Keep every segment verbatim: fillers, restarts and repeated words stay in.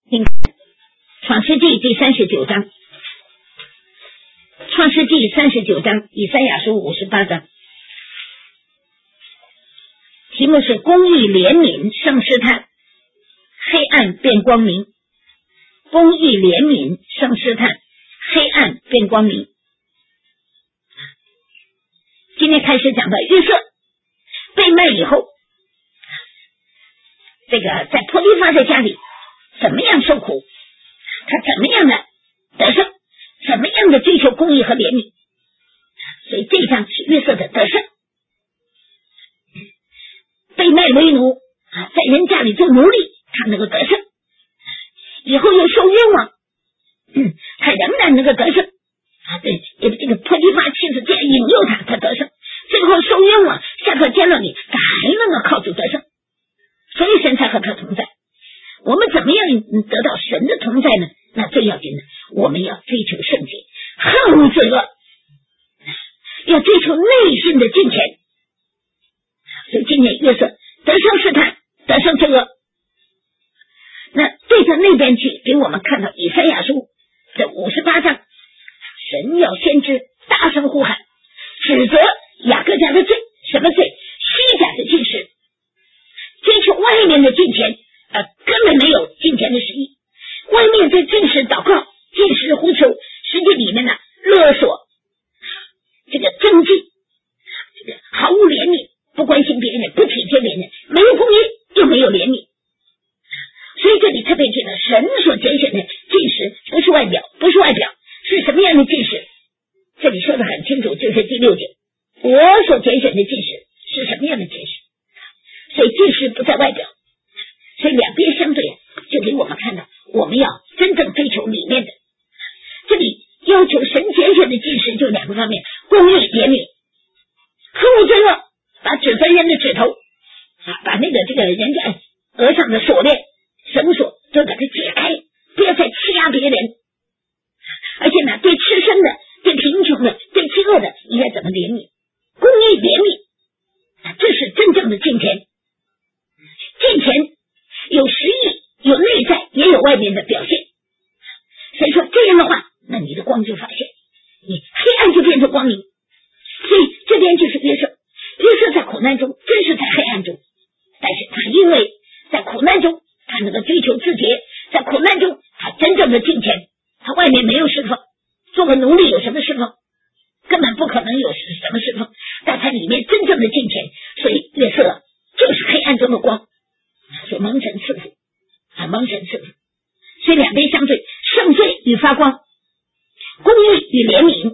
你看创世纪第三十九章，创世纪三十九章，以赛亚书五十八章，题目是公义怜悯胜试探，黑暗变光明。公义怜悯胜试探，黑暗变光明。今天开始讲到约瑟被卖以后，这个在波提乏的家里怎么样受苦，他怎么样的得胜，怎么样的追求公义和怜悯。所以这一章是约瑟的得胜。被卖为奴啊，在人家里做奴隶，他能够得胜，以后又受冤枉，嗯，他仍然能够得胜啊。对，这个波提乏妻子这样引诱他，他得胜，最后受冤枉下到监牢里，他还能够靠主得胜，所以神才和他同在。我们怎么样得到神的同在呢？那最要紧的，我们要追求圣洁，恨恶罪恶，要追求内心的敬虔。所以今天约瑟得胜试探，得胜罪恶。那对着那边去，给我们看到以赛亚书这五十八章，神要先知大声呼喊，指责雅各家的罪。什么罪？虚假的进食，追求外面的金钱，呃，根本没有金钱的实意。外面在进食祷告，进食呼求，实际里面呢勒索，这个争竞，这个毫无怜悯，不关心别人，不体贴别人，没有公义又没有怜悯。所以这里特别记得，神所拣选的进食不是外表，不是外表，是什么样的进食？这里说的很清楚，就是第六节，我所拣选的进食是什么样的进食？所以进食不在外表，所以两边相对，就给我们看到，我们要真正追求里面的。这里要求神拣选的进食就两个方面，公义怜悯，恨恶罪恶，把指责人的指头啊，把那个这个人家额上的锁链绳索都把它解开，不要再欺压别人。而且呢，对吃生的，对贫穷的，对饥饿的，应该怎么怜悯？公义怜悯啊，这是真正的敬虔。敬虔有实意，有内在，也有外面的表现。所以说这样的话，那你的光就发现，你黑暗就变成光明。所以这边就是约瑟，约瑟在苦难中真是在黑暗中，但是他因为在苦难中他能够追求自洁，在苦难中他真正的敬虔，他外面没有侍奉，做个奴隶有什么侍奉？根本不可能有什么侍奉，但他里面真正的敬虔，所以约瑟就是黑暗中的光，所以蒙神赐福啊，蒙神赐福。所以两边相对，圣罪与发光，公义与怜悯。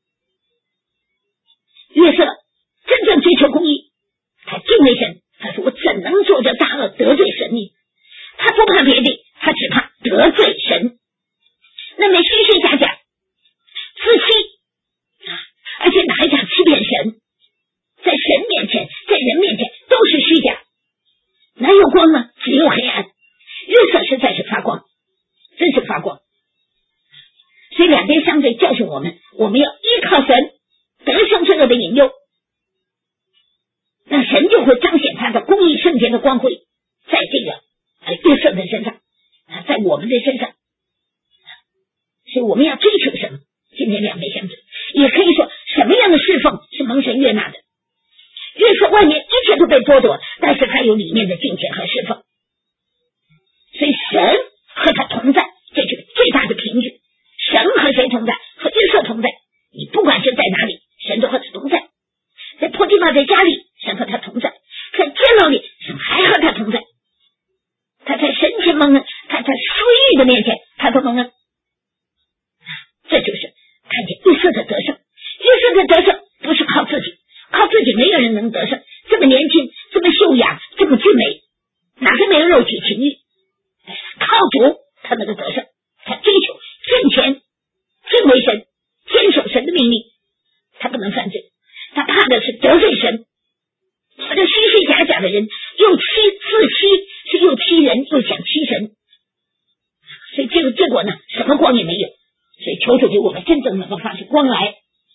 约瑟真正追求公义，他敬畏神，他说我怎能做这大恶得罪神呢？他不怕别的，他只怕得罪神。那么虚虚假假，自欺啊，而且哪一场欺骗神，在神面前，在人面前都是虚假，哪有光呢？只有黑暗。约瑟实在是发光，真是发光。所以两边相对教训我们，我们要依靠神，得胜罪恶的引诱，那神就会彰显他的公义圣洁的光辉，在这个呃约瑟的身上，在我们的身上。所以我们要追求什么？今天两边相对，也可以说什么样的侍奉是蒙神悦纳的？约瑟外面一切都被剥夺，但是他有里面的敬虔和侍奉，所以神和他同在，这就是最大的凭据。神和谁同在？和约瑟同在。你不管是在哪里，神都和他同在。在波提乏在家里，神和他同在；在监牢里，神还和他同在。他在神前蒙恩，他在私欲的面前，他都蒙恩。这就是看见约瑟的得胜。约瑟的得胜不是靠自己，靠自己没有人能得胜。这么年轻，这么秀雅，这么俊美，哪个没有肉体情欲？靠主，他能够得胜。他追求敬虔，敬畏神，坚守神的命令，他不能犯罪。他怕的是得罪神。这个虚虚假假的人，又欺自欺，是又欺人又想欺神，所以这个结果呢，什么光也没有。所以求主给我们真正能够发出光来。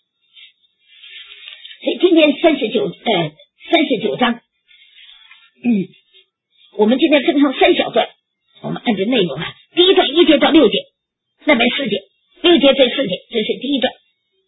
所以今天三十九呃三十九章，嗯，我们今天分成三小段，我们按照内容啊，第一节到六节，那边四节，六节这四节，这是第一段。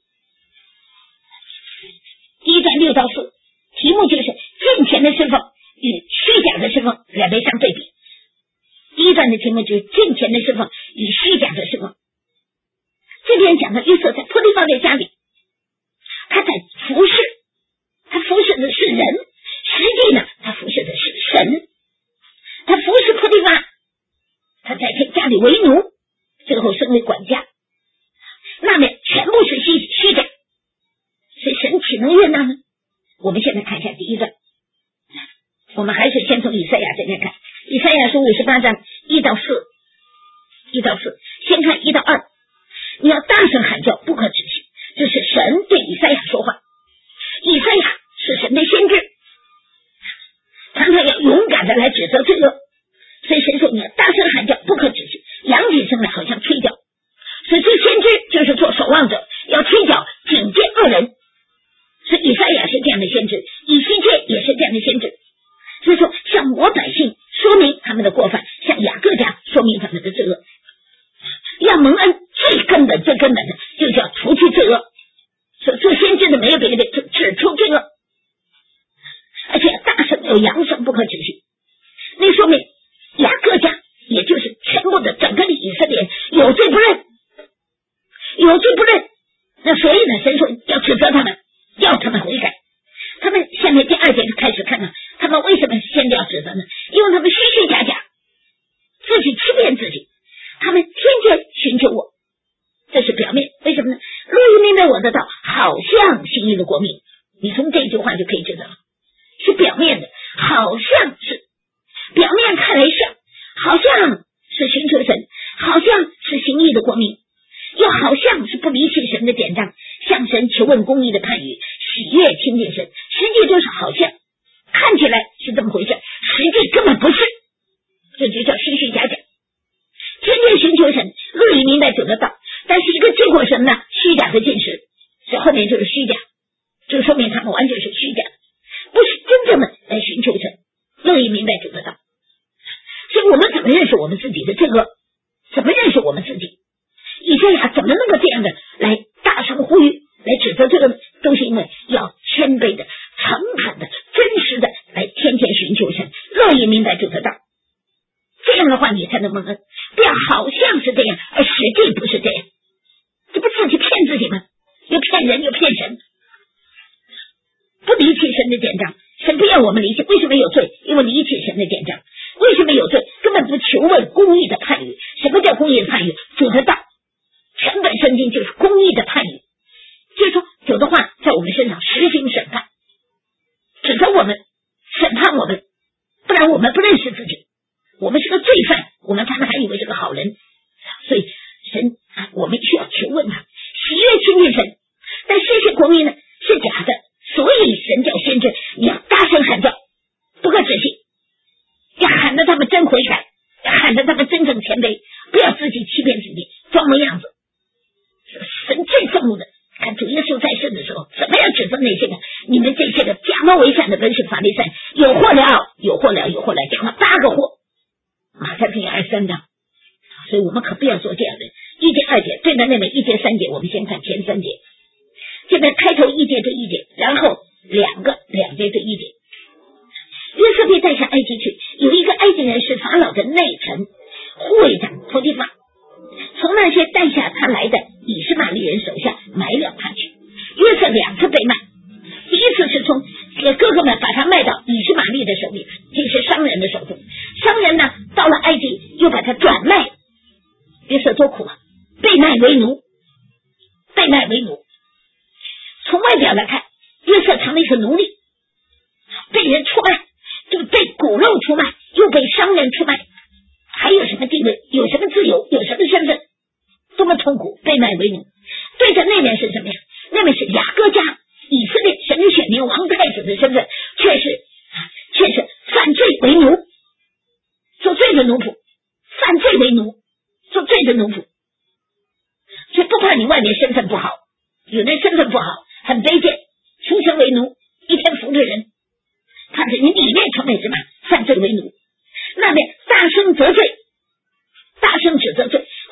第一段六到四，题目就是敬虔的侍奉与虚假的侍奉两边相对比。第一段的题目就是敬虔的侍奉与虚假的侍奉。这边讲的约瑟在波提乏的家里，他在服侍，他服侍的是人，实际呢，他服侍的是神。他服侍波提乏，他在家里为奴，最后升为管家，那面全部是虚虚假，所以神岂能悦纳呢？我们现在看一下第一段，我们还是先从以赛亚这边看，以赛亚书五十八章一到四，一到四，先看一到二。你要大声喊叫，不可止息，这是神对以赛亚说话。以赛亚是神的先知，常常要勇敢的来指责罪恶，所以神说你要大声喊叫，不可止息，扬起声来好像吹角。所以这先知就是做守望者，要吹角警戒恶人。所以以赛亚是这样的先知，以西结也是这样的先知。所以说向我百姓说明他们的过犯，向雅各家说明他们的罪恶。要蒙恩，最根本最根本的就是要除去罪恶。所以做先知的没有别的，就指出罪恶，而且大声有扬声，不可止息。那说明雅各家也就是全部的整个的以色列有罪不认，有罪不认。那所以呢，神说要指责他们，要他们悔改。他们下面第二节就开始看了，他们为什么先要指责呢？因为他们虚虚假假，自己欺骗自己，他们天天寻求我，这是表面。为什么呢？路易明白我的道，好像行义的国民。你从这句话就可以知道了，是表面的，好像是表面看来像，好像是寻求神，好像是行义的国民，又好像是不离弃神的典章，向神求问公义的判语，喜悦亲近神，实际就是好像看起来是这么回事，实际根本不是，这就叫虚虚假假。天天寻求神，乐意明白主的道，但是一个结果什么呢？虚假的进食，所以后面就是虚假，就说明他们完全是虚假，不是真正的来寻求神，乐意明白主的道。所以我们怎么认识我们自己的罪恶？怎么认识我们自己？以赛亚怎么能够这样的来大声呼吁，来指责这个，都是因为要谦卑的、诚恳的、真实的来天天寻求神，乐意明白主的道。这样的话你才能蒙恩，不要好像是这样，而实际不是这样，这不自己骗自己吗？又骗人又骗神，不离弃神的典章，神不要我们离弃。为什么有罪？因为离弃神的典章。为什么有罪？根本不求问公义的判语。什么叫公义的判语？主的道，全本圣经就是公义的判语，就是说主的话在我们身上实行审判，指责我们，审判我们，不然我们不认识自己，我们是个罪犯，我们他们还以为是个好人。所以神我们需要求问他，喜悦亲近神。但这些国民呢是假的，所以神叫先知你要大声喊叫，不可止息，要喊得他们真悔改，要喊得他们真正谦卑，不要自己欺骗自己，装模样子。神最愤怒的，看主耶稣在世的时候怎么样指责那些个你们这些个假冒为善的文士法利赛，有祸了，有祸了，有祸了，讲了八个祸。马太福音二十三章，所以我们可不要做这样的。一节二节对着那边一节三节，我们先看前三节。这边开头一节对一节，然后两个两节对一节。约瑟被带上埃及去，有一个埃及人是法老的内臣护卫长波提乏，从那些带下他来的以实玛利人手下买了他去。约瑟两次被卖，第一次是从哥哥们把他卖到以实玛利的手里，这是商人的手中。商人呢到了埃及又把他转卖，约瑟多苦啊，被卖为奴，被卖为奴。从外表来看，约瑟成了一个奴隶，被人出卖，就被骨肉出卖，又被商人出卖，还有什么地位？有什么自由？有什么身份？多么痛苦，被卖为奴。对着那边是什么呀？那边是雅各家以色列神的选民王太子的身份，却是却是犯罪为奴，做罪的奴仆，犯罪为奴，做罪的奴仆。所以不怕你外面身份不好，有的身份不好很卑贱，出身为奴，一天服着人，怕是你里面成为什么犯罪为奴。那边大声责罪，大声指责罪，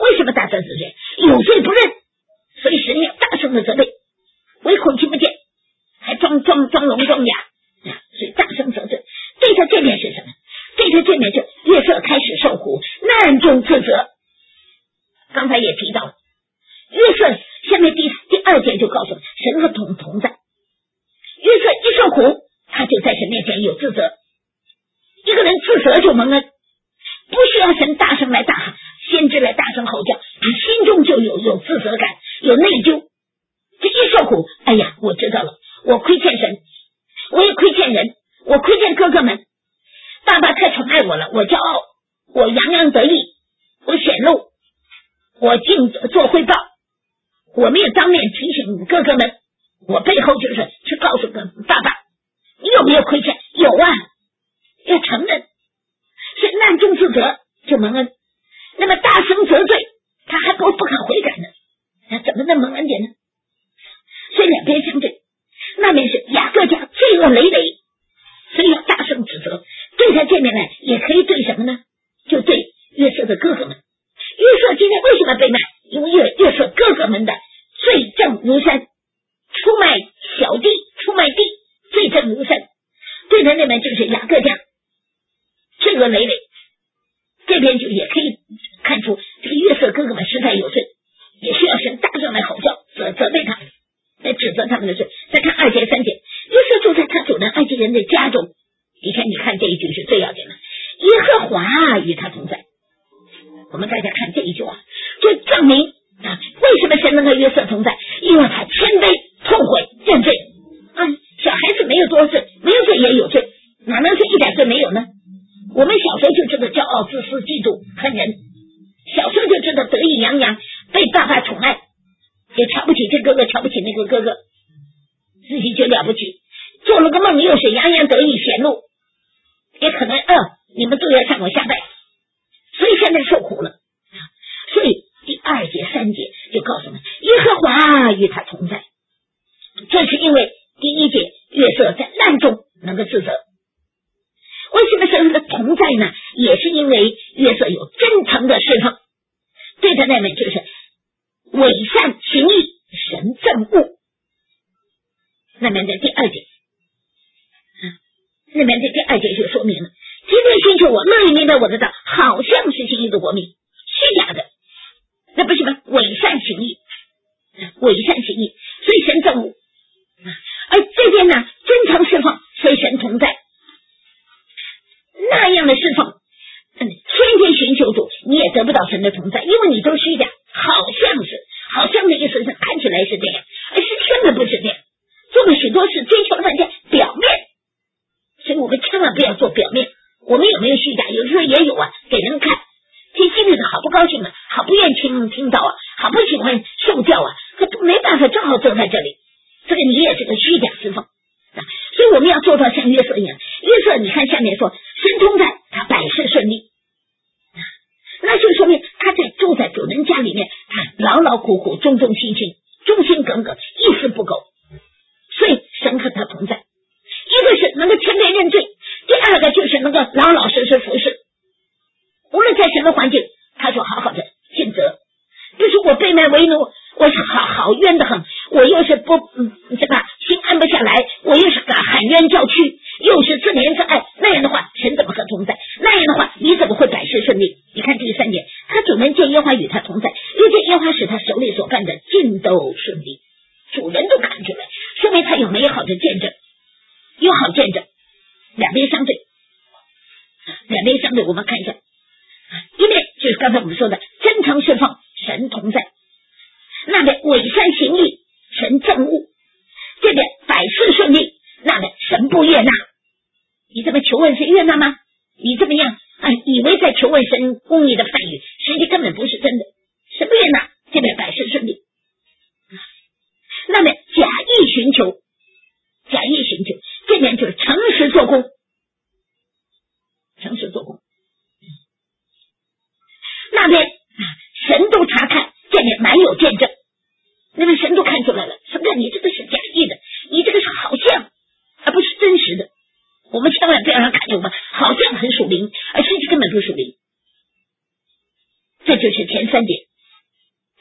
大责子罪，有罪不认，所以神要大声的责备，唯恐听不见，还装装装聋装哑，所以大声责罪。对他这面是什么？对他这面就约瑟开始受苦，难中自责。刚才也提到了，约瑟下面第第二节就告诉神和同同在。约瑟一受苦，他就在神面前有自责。一个人自责就蒙恩，不需要神大声来大喊，先知来大声吼叫，你心中就有有自责感，有内疚。这一受苦，哎呀，我知道了，我亏欠神，我也亏欠人，我亏欠哥哥们。爸爸太宠爱我了，我骄傲，我洋洋得意，我显露，我尽做汇报，我没有当面提醒哥哥们，我背后就是去告诉爸爸，你有没有亏欠？有啊，要承认，所以难中自责就蒙恩。那么大声责罪，他还不不肯悔改呢，那怎么能蒙恩点呢？所以两边相对，那边是雅各家罪恶累累，所以要大声指责。对他这面呢，也可以对什么呢？就对约瑟的哥哥们。约瑟今天为什么被卖？因为约约瑟哥哥们的罪证如山，出卖小弟，出卖弟，罪证如山。对他那边就是雅各家罪恶累累，这边就也可以看出这个约瑟哥哥们实在有罪，也需要神大声来吼叫，责责备他们，来指责他们的罪。再看二节三节，约瑟住在他主人埃及人的家中。以前你看这一句是最要紧的，耶和华与他同在。我们大家看这一句话，就证明啊，为什么神能和约瑟同在？因为他谦卑、痛悔、认罪。啊，小孩子没有多罪，没有罪也有罪，哪能是一点罪没有呢？我们小时候就知道骄傲、自私、嫉妒、恨人，小时候就知道得意洋洋，被爸爸宠爱，也瞧不起这哥哥，瞧不起那个哥哥，自己就了不起，做了个梦又是洋洋得意显露，也可能呃，你们都要向我下拜，所以现在受苦了。所以第二节三节就告诉我们，耶和华与他同在。这是因为第一节约瑟在难中能够自责。为什么神的同在呢？也是因为约瑟有真诚的侍奉，对他那面就是伪善行义，神憎恶。那边的第二节，那边的第二节就说明了，今天寻求我，乐意明白我的道，好像是行义的国民，虚假的，那不是吗？伪善行义，伪善行义，所以神憎恶。而这边呢，真诚侍奉，所以神同在。那样的侍奉，天天寻求主，你也得不到神的同在，因为你都虚假，好像是，好像的意思是看起来是这样，而是根本不是这样。做了许多事，追求了半天表面，所以我们千万不要做表面。我们有没有虚假？有时候也有啊，给人看，其实心里头好不高兴啊，好不愿听听到啊，好不喜欢受教啊，可没办法，正好坐在这里，这个你也是个虚假侍奉啊。所以我们要做到像约瑟一样。约瑟你看下面说，神同在，他百事顺利，那就说明他在住在主人家里面，他劳劳苦苦，忠忠心心，忠心耿耿，一丝不苟。所以神和他同在，一个是能够谦卑认罪，第二个就是能够老老实实服侍。无论在什么环境，他就好好的尽责。就是我被卖为奴，我是好好冤得很，我又是不嗯什么心安不下来，我又是敢喊冤叫屈，又是自怜自爱，那样的话神怎么和同在？那样的话你怎么会百事顺利？你看第三节，他主人见耶和华与他同在，又见耶和华使他手里所干的尽都顺利，主人都看出来，说明他有美好的见证，有好见证。两边相对，两边相对，我们看一下，一面就是刚才我们说的真诚侍奉，神同在；那边伪善行义，神憎恶；这边百事顺利，那边神不悦纳。你这么求问神悦纳吗？你这么样啊，以为在求问神公义的判语，实际根本不是真的，神不悦纳。这边百事顺利，那么假意寻求，假意寻求，这边就是诚实做工，诚实做工。那边神都查看，这边蛮有见证，那边神都看出来了，什么叫你这个是假意的，你这个是好像，而不是真实的。我们千万不要让看见我们好像很属灵，而实际根本不属灵。这就是前三点。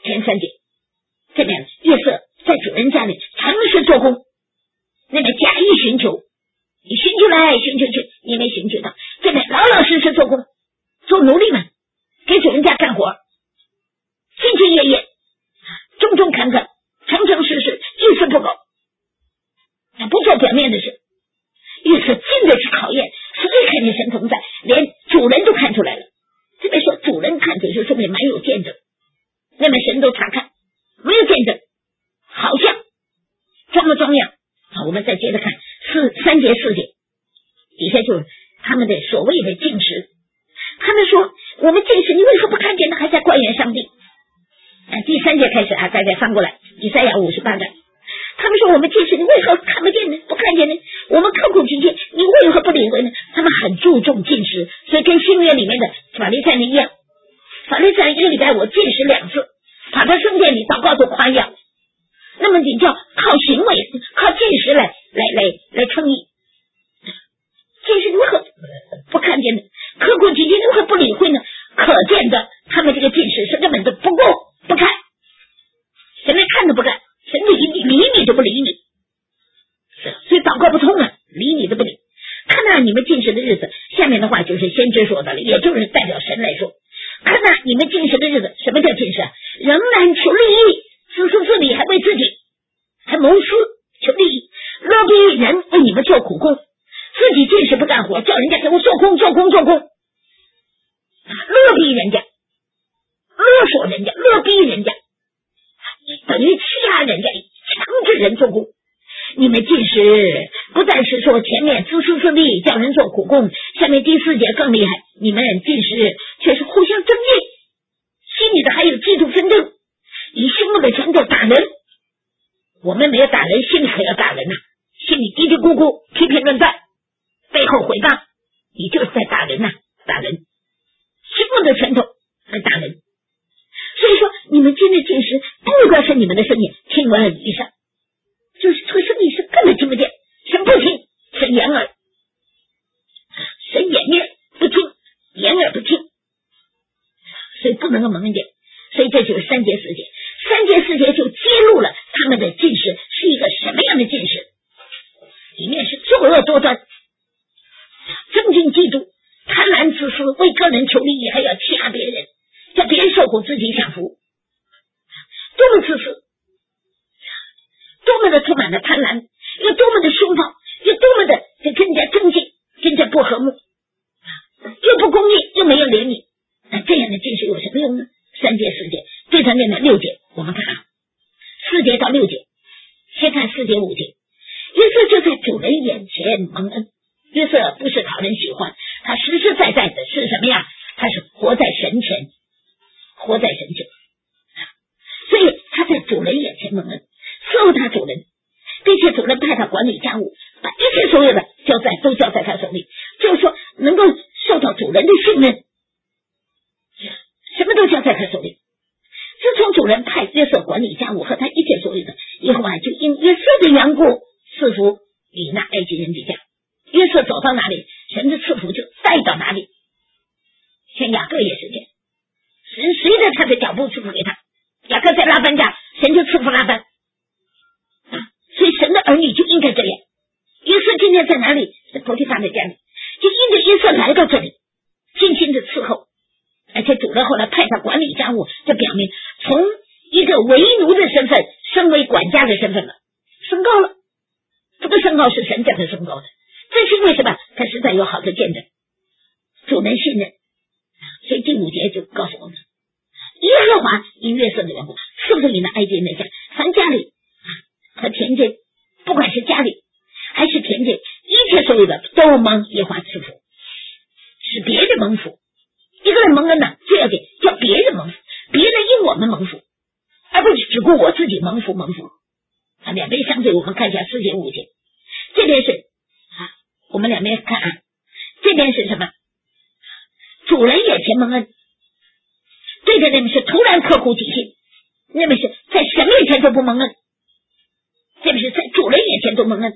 前三节，这边约瑟在主人家里诚实做工，那边假意寻求，你寻求来寻求去，你没寻求到，这边老老实实做工，做奴隶们给主人家干活，兢兢业业，忠忠恳恳，诚诚实实，一丝不苟，不做表面的事。约瑟经得起考验，所以看见神同在，连主人都看出来了。这边说主人看见就说明没有见证，那边神都查看，没有见证，好像装模装样。好，我们再接着看四三节四节，底下就是他们的所谓的禁食。他们说我们禁食，你为何不看见呢？还在怪怨上帝。啊，第三节开始啊，大家翻过来，以赛亚五十八章。他们说我们禁食，你为何看不见呢？不看见呢？我们刻苦己心，你为何不领会呢？他们很注重禁食，所以跟新约里面的法利赛人一样，法利赛人一个礼拜我禁食两次，跑到圣殿里祷告做夸耀。那么你就靠行为，靠禁食来来来来称义。禁食如何不看见呢？刻苦己心如何不理会呢？可见的，他们这个禁食是根本都不顾不看，神连看都不看，神理你理你都不理你，所以祷告不通啊，理你都不理。看到你们禁食的日子，下面的话就是先知说的了，也就是代表神来说，看到你们禁食的日子，什么叫禁食啊？仍然求利益，自私自利，还为自己，还谋私求利益，勒逼人为你们做苦工，自己禁食不干活，叫人家给我做工做工做工，勒逼人家，勒索人家，勒逼人家，等于欺压人家，强制人做工。你们禁食不但是说前面自私自利叫人做苦工，下面第四节更厉害，你们禁食却是互相争竞，心里的还有嫉妒纷争，以胸部的拳头打人。我们没有打人，心里可要打人呐、啊，心里嘀嘀咕咕批评论断，背后诽谤，你就是在打人呐、啊，打人，胸部的拳头来打人。所以说你们今日禁食，不管是你们的声音听闻耳以上，就是这个声音是根本听不见，神不听，神掩耳，神掩面不听，掩耳不听，所以不能够蒙见。所以这就是三节四节，三节四节就揭露了他们的禁食是一个什么样的禁食，里面是作恶多端，争竞嫉妒，贪婪自私，为个人求利益，还要欺压别人，叫别人受苦自己享福，多么自私，多么的充满了贪婪，又多么的凶暴，又多么的跟人家争竞，跟人家不和睦，又不公义，又没有怜悯，那这样的禁食有什么用呢？三节四节对上面的六节，我们看啊，四节到六节，先看四节五节。约瑟就在主人眼前蒙恩，约瑟不是讨人喜欢，他实实在在的是什么呀？他是活在神前，活在神前，所以他在主人眼前蒙恩，伺候他主人，并且主人派他管理家务，把一切所有的交在都交在他手里，就是说能够受到主人的信任，什么都交在他手里。自从主人派约瑟管理家务和他一切所有的，耶和华就因约瑟的缘故赐福与那埃及人的家。约瑟走到哪里，神的赐福就带到哪里。像雅各也是这样，神随着他的脚步赐福给他，雅各在拉班家，神就赐福拉班、啊、所以神的儿女就应该这样。约瑟今天在哪里？在伯提法的家里，就因着约瑟来到这里，精心的伺候，而且主人后来派他管理家务，这表明从一个为奴的身份升为管家的身份了，升高了。这个升高是神叫他升高的，这是为什么？他实在有好的见证，主人信任。所以第五节就告诉我们，耶和华因约瑟的缘故赐福于那埃及人的家，凡家里和田间，不管是家里还是田间，一切所有的都蒙耶和华赐福，使别人蒙福。一个人蒙恩呢，就要给叫别人蒙福，别人因我们蒙福，而不是只顾我自己蒙福蒙福。啊，两边相对，我们看一下四节五节，这边是啊，我们两边看啊，这边是什么？主人眼前蒙恩，对着那边是突然刻苦己心，那边是在神面前都不蒙恩，这边是在主人眼前都蒙恩。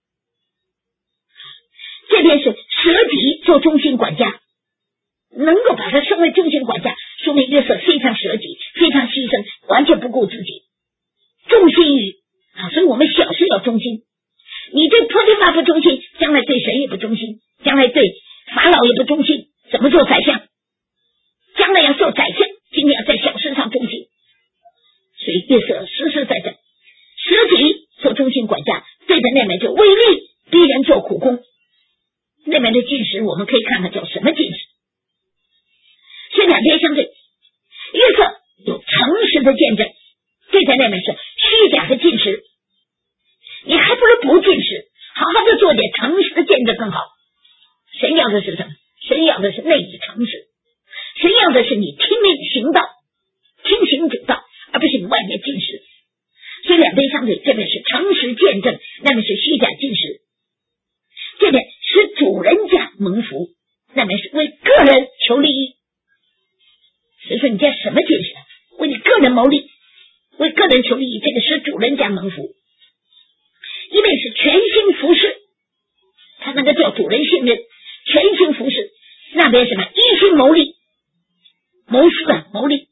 这边是舍己做中心管家，能够把他升为中心管家，说明约瑟非常舍己，非常牺牲，完全月色实实在在，舍己做忠心管家，对着那边就为利逼人做苦工。那边的进食我们可以看看叫什么进食，是两边相对。月色有诚实的见证，对着那边是虚假的进食，你还不如不进食，好好的做点诚实的见证更好。神要的是什么？神要的是内里诚实，神要的是你听命行道，听行主道，而不是你外面进食。所以两边相对，这边是诚实见证，那边是虚假进食。这边使主人家蒙福，那边是为个人求利益。所以说你家什么进食？为你个人谋利，为个人求利益，这个使主人家蒙福。一边是全心服侍，他那个叫主人信任，全心服侍。那边什么？一心谋利，谋私啊，谋利。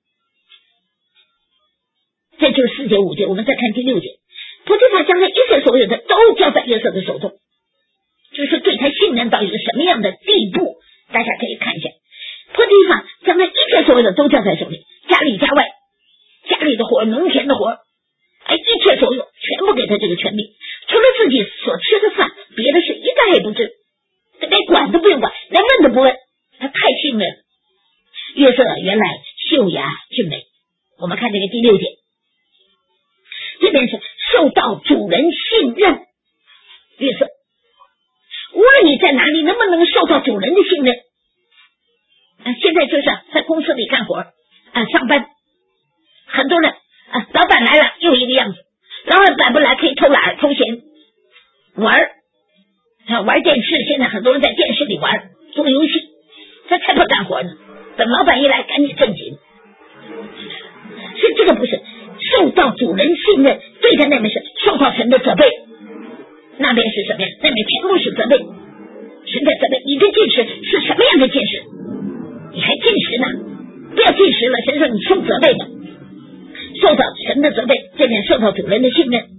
这就是四节五节。我们再看第六节，波提乏将他一切所有的都交在约瑟的手中，就是对他信任到一个什么样的地步，大家可以看一下。波提乏将他一切所有的都交在手里，家里家外，家里的活，农田的活，哎，一切所有全部给他这个权利，除了自己所吃的饭，别的事一概也不知，连管都不用管，连问都不问，他太信任了。约瑟原来秀雅俊美，我们看这个第六节，这边是受到主人信任。约瑟无论你在哪里，能不能受到主人的信任啊？现在就是在公司里干活啊，上班，很多人啊，老板来了又一个样子，老板不来可以偷懒偷闲玩啊，玩电视。现在很多人在电视里玩做游戏，他才不干活呢，等老板一来赶紧正经。所以这个不是受到主人信任，对他那边是受到神的责备，那边是什么呀？那边全部是责备，神的责备。你的进食是什么样的进食？你还进食呢？不要进食了，神说你受责备的，受到神的责备。这边受到主人的信任，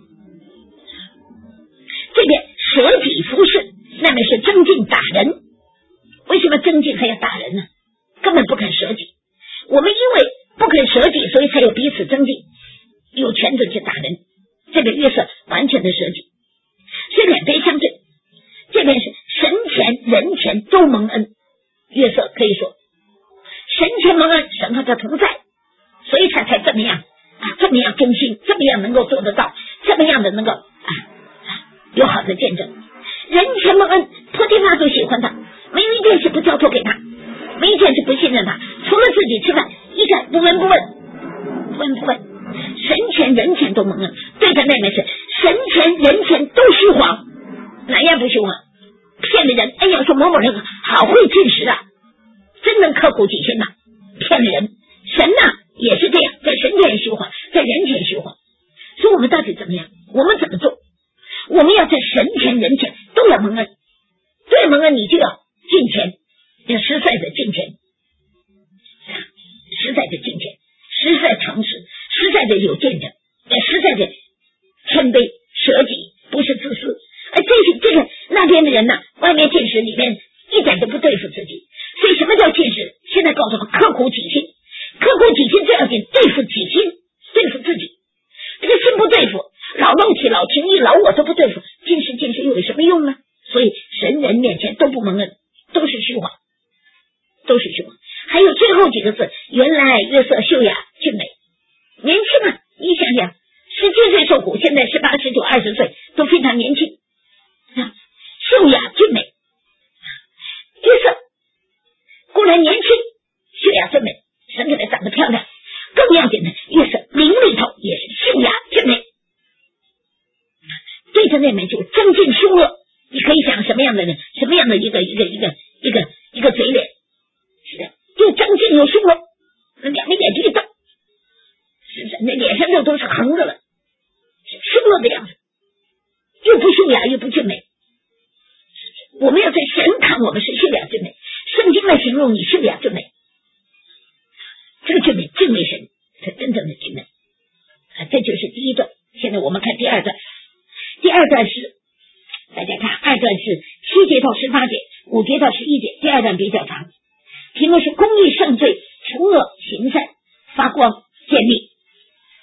这边舍己服侍，那边是增进打人。为什么增进还要打人呢？根本不肯舍己。我们因为不肯舍己，所以才有彼此增进，有权责去打人。这边约瑟完全的舍己，所以两边相对。这边是神前人前都蒙恩，约瑟可以说神前蒙恩，神和他同在，所以他才这么样啊，这么样忠心，这么样能够做得到，这么样的能够啊有好的见证。人前蒙恩，波提乏都喜欢他，没有一件事不交托给他，没一件事不信任他，除了自己吃饭一概不闻不问，不闻不问。神前人前都蒙恩，对他那边是神前人前都虚谎，哪样不虚谎？骗了人，哎呀，说某某人好会进食啊，真能刻苦己心呐，骗了人。神呐也是这样，在神前虚谎，在人前虚谎。所以我们到底怎么样？我们怎么做？我们要在神前人前都要蒙恩，对蒙恩你就要进钱，要实在的进钱，实在的进钱，实在诚实，实在的有见证，实在的谦卑舍己，不是自私。哎，这些这个那边的人呢，外面进食，里面一点都不对付自己。所以什么叫进食？现在告诉我们刻苦己心，刻苦己心最要紧，对付己心，对付自己。这个心不对付，老肉体、老情欲、老我都不对付，进食进食又有什么用呢？所以神人面前都不蒙恩，都是虚谎，都是虚谎。还有最后几个字，原来约瑟秀雅俊美，年轻啊！你想想，十七岁受苦，现在十八、十九、二十岁都非常年轻，啊，秀雅俊美。约瑟固然年轻，秀雅俊美，神给她长得漂亮，更要紧的，约瑟灵里头也是秀雅俊美。对着那面就增进凶恶，你可以想什么样的人，什么样的一个一个一个一个一个嘴脸，是的，就增进有凶恶，那两个眼睛一瞪，是的，那脸上就都是横着了，是凶恶的样子，又不秀雅又不俊美。我们要在神看我们是秀雅俊美，圣经来形容你秀雅俊美，这个俊美敬畏神是真正的俊美啊，这就是第一段。现在我们看第二段，第二段是大家看，二段是七节到十八节，五节到十一节，第二段比较长，题目是公义胜罪，除恶行善，发光建立。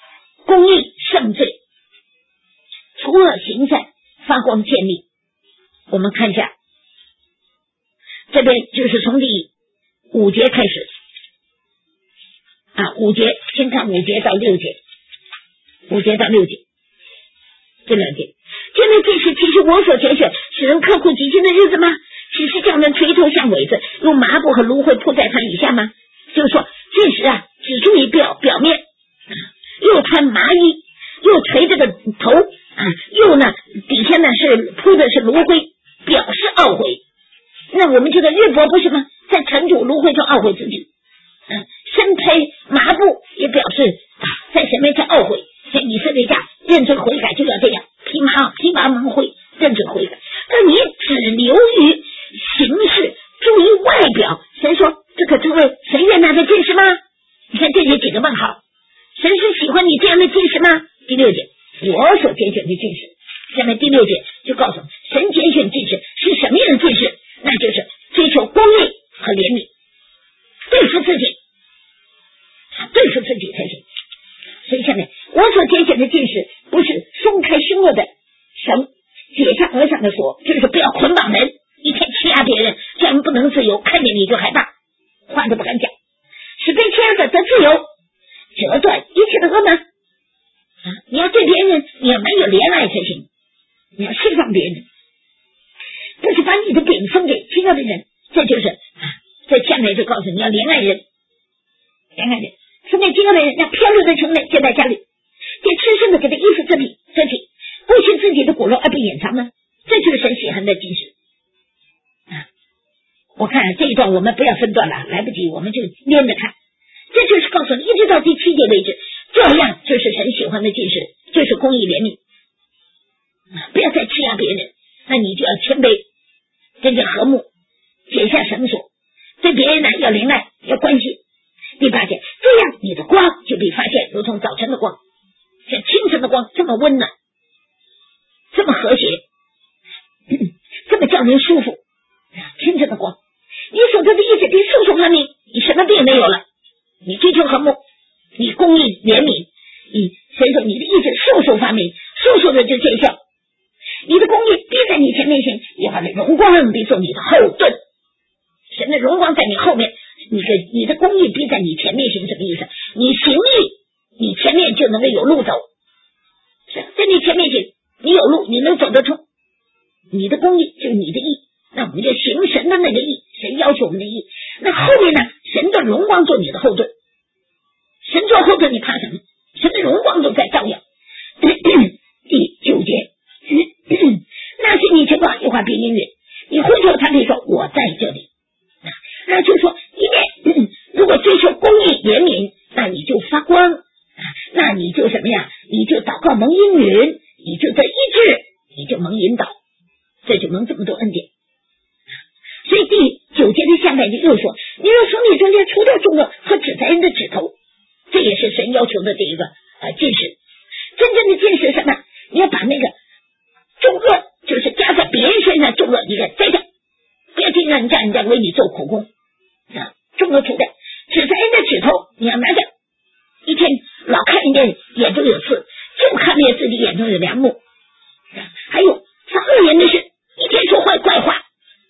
公义胜罪，除恶行善，发光建立。我们看一下，这边就是从第五节开始啊，五节先看五节到六节，五节到六节这两节。这类进士其实我所拣选，使人刻苦极辛的日子吗？只是叫人垂头像苇子，用麻布和芦荟铺在他以下吗？就是说进士啊，只注意表表面，又穿麻衣，又垂着个头啊，又呢底下呢是铺的是芦荟，表示懊悔。那我们这个日伯不是吗？在尘土芦荟中懊悔自己，嗯、啊，身披麻布也表示啊，在神面前懊悔。像以色列家认罪悔改就要这样，披麻披麻蒙灰，认罪悔改。但你只留于形式，注意外表。神说这可成为神悦纳的进士吗？你看这里几个问号，神是喜欢你这样的进士吗？第六节，我所拣选的进士。下面第六节就告诉神拣选进士是什么样的进士，那就是追求公义和怜悯，对付自己，对付自己才行。所以下面我所拣选的进士不是松开凶恶的绳，解下额上的锁，就是不要捆绑人，一天欺压别人，这样不能自由，看见你就害怕，话都不敢讲，使被欺压者得自由，折断一切的恶呢、啊、你要对别人你要蛮有怜爱才行，你要释放别人，不是把你的饼分给其他的人。这就是啊，在下面就告诉你要怜爱人，怜爱人分给饥饿的人，让漂流的穷人接在家里，给吃剩的给他衣服遮蔽遮起，不许自己的骨肉而不隐藏呢。这就是神喜欢的进士啊！我看这一段我们不要分段了，来不及，我们就连着看。这就是告诉你，一直到第七节为止，这样就是神喜欢的进士，就是公义怜悯啊！不要再欺压别人，那你就要谦卑，跟着和睦，解下绳索，对别人呢要怜爱，要关心。第八节，这样你的光就被发现，如同早晨的光，像清晨的光，这么温暖，这么和谐，这么叫人舒服。清晨的光，你所得的意志比树树方面，你什么病没有了？你追求和睦，你公义怜悯，你所以说你的意志树树方面，树树的就见效。你的公义必在你前面行，耶和华的荣光必做你的后盾。神的荣光在你后面，你的你的公义必在你前面行，什么意思？你行义，你前面就能够有路走，是在你前面行，你有路，你能走得通。你的公义就是你的义，那我们就行神的那个义，神要求我们的义。那后面呢？神的荣光做你的后盾，神做后盾，你怕什么？神的荣光都在照耀。第九节，那是你情况一话别音乐，你呼求他可以说我在这里。那就说一面、嗯、如果追求公义怜悯，那你就发光、啊、那你就什么呀？你就祷告蒙应允，你就得医治，你就蒙引导，这就蒙这么多恩典。所以第九节的下面就又说，你若从你中间除掉重恶和指责人的指头，这也是神要求的这一个呃进士。真正的进士是什么？你要把那个重恶，就是加在别人身上重恶，你给摘掉，不要听人家人家为你做苦工啊，重恶除掉，指责人的指头你要拿掉，一天老看人家眼中有刺，就看见自己眼中有梁木。还有发恶言的事，一天说坏怪话。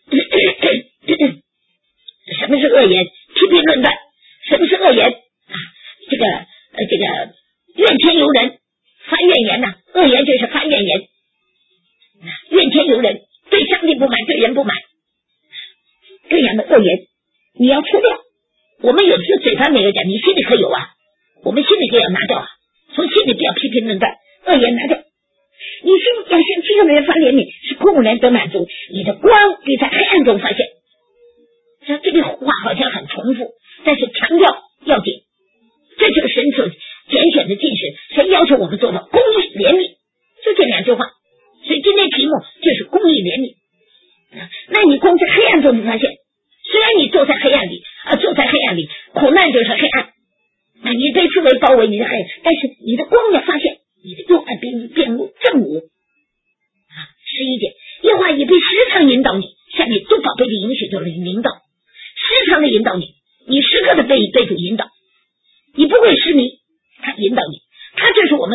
什么是恶言？批评论断。什么是恶言啊？这个呃这个怨天尤人，发怨言呐、啊，恶言就是发怨言，怨天尤人，对上帝不满，对人不满，这样的恶言你要除掉。我们有时嘴上那个讲，你心里可有啊？我们心里就要拿掉啊，从心里不要批评论断，恶言拿掉。你心要向饥饿的人发怜悯，使困苦人得满足，你的光必在黑暗中发现。这个话好像很重复，但是强调要紧，这就是神所拣选的进士，神要求我们做到公义怜悯，就这两句话。所以今天题目就是公义怜悯。那你光在黑暗中发现，虽然你坐在黑暗里啊，坐在黑暗里，苦难就是黑暗，那你被视为包围你的黑暗，但是你的光要发现，你的右岸变变入正午啊。十一节，耶和华也必时常引导你，像你做宝贝的允许就是引导，时常的引导你，你时刻的被被主引导，你不会失迷，他引导你，他就是我们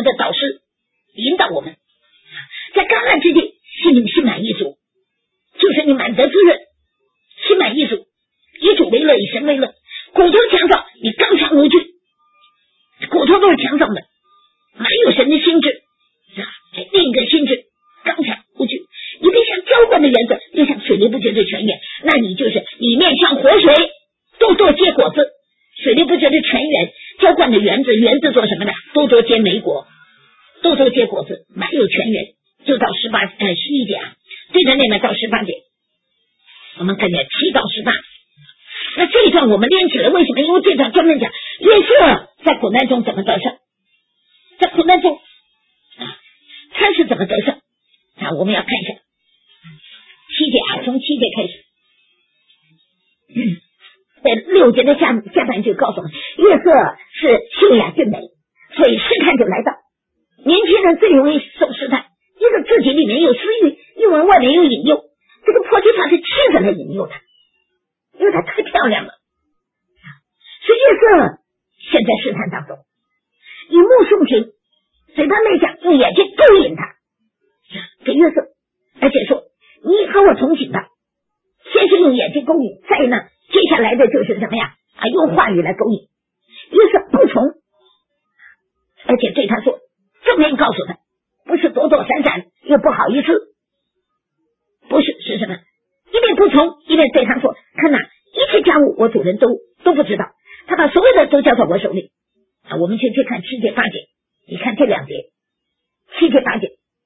处都是强盛的，没有神的心智，是吧？这另一个心智刚强无惧，你别像浇灌的园子，又像水利不绝的泉源，那你就是里面像活水，多多结果子。水利不绝的泉源，浇灌的园子，园子做什么呢？多多结莓果，多多结果子，满有泉源。就到十八呃十一节啊，对着那边到十八节，我们跟着七到十八。那这一段我们连起来，为什么？因为这段专门讲约瑟在苦难中怎么得胜，在苦难中啊，他是怎么得胜啊？我们要看一下七节啊，从七节开始。嗯在六节的下下半句告诉我们，约瑟是秀雅俊美，所以试探就来到。年轻人最容易受试探，一个自己里面有私欲，又往外面有引诱。这个波提乏是妻子来引诱他，因为他太漂亮了。所以约瑟现在试探当中，以目送情，嘴巴内向，用眼睛勾引他，给约瑟，而且说你和我同行吧。先是用眼睛勾引，再呢接下来的就是什么呀？啊，用话语来勾引。约瑟不从，而且对他说，正面告诉他，不是躲躲闪闪，又不好意思，不是是什么？一面不从，一面对他说，看哪，一切家务我主人都都不知道，他把所有的都交到我手里。啊，我们去去看七节八节，你看这两节，七节八节，